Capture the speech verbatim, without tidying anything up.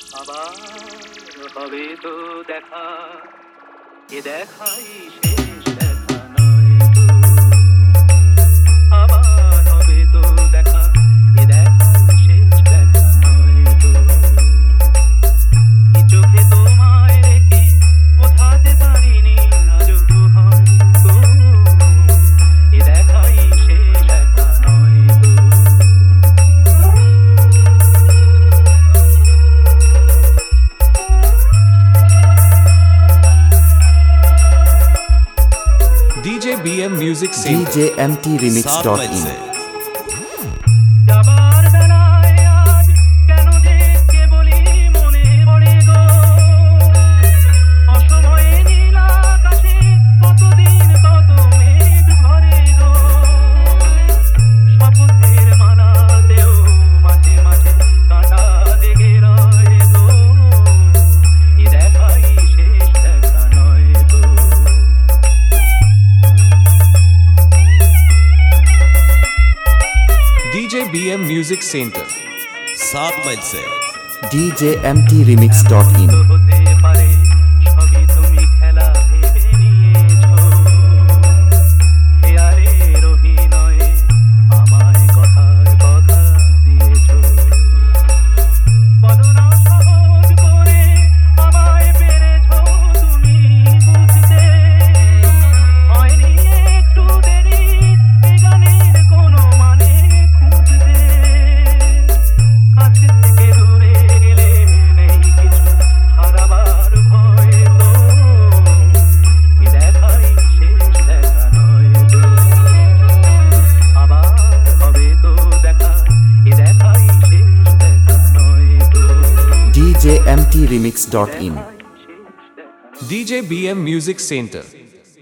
আবার হবে তো দেখা, এ দেখাই শেষ দেখা নয় তো। আবার হবে তো দেখা, এ দেখাই শেষ দেখা নয় তো। কি চোখে তোমায় রেখে বোঝাতে পারিনি আজও হয়তো, এ দেখাই শেষ দেখা নয় তো। D J B M Music Center D J M T Remix dot in যাবার বেলায় আজ কেন যে কেবলই মনে পড়ে গো, অসময়ে নীল আকাশে কতদিন কত মেঘ ভরে গো। শপথের মালাতেও মাঝে মাঝে কাঁটা জেগে রয় গো, এ দেখাই শেষ দেখা নয় তো। D J B M Music Center सात माइल से D J M T Remix dot in হতে পারে সবই তুমি খেলা ভেবে নিয়েছো, খেয়ালের অভিনয়ে আমায় কথার কথা দিয়েছো। বলো না সহজ করে আমায় পেরেছো তুমি বুঝতে, হয়নি একটু দেরি এ গানের কোনো মানে খুঁজতে। কাছে থেকে দূরে গেলে নেই কিছু হারাবার ভয় তো, এ দেখাই শেষ দেখা নয় তো। আবার হবে তো দেখা, এ দেখাই শেষ দেখা নয় তো। D J M T Remix dot in D J B M Music Center